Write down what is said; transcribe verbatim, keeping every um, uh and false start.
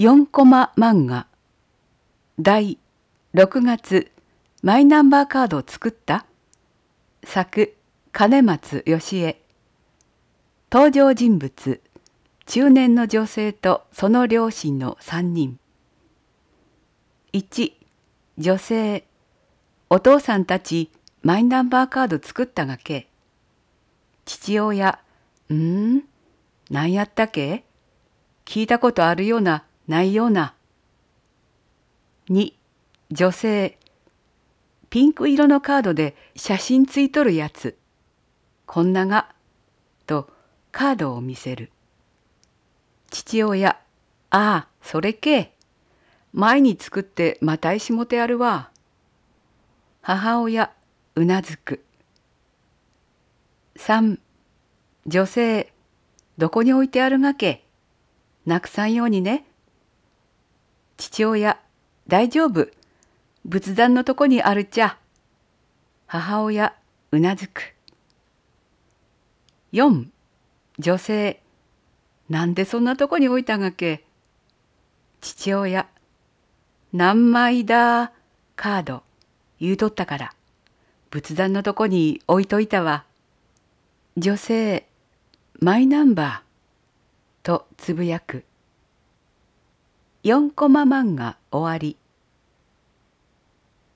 よんコマ漫画第ろくがつマイナンバーカードを作った？作金松義恵。登場人物中年の女性とその両親のさんにん。いち女性。お父さんたちマイナンバーカード作ったがけ。父親。んーなんやったけ？聞いたことあるようなないような。に女性。ピンク色のカードで写真ついとるやつ。こんなが、とカードを見せる。父親。ああ、それけ。前に作ってまたいしもてやるわ。母親。うなずく。さん女性。どこに置いてあるがけ。なくさんようにね。父親。大丈夫。仏壇のとこにあるっちゃ。母親。うなずく。よん女性。なんでそんなとこに置いたがけ。父親。何枚だカード言うとったから仏壇のとこに置いといたわ。女性。マイナンバーとつぶやく。よんコマ漫画終わり。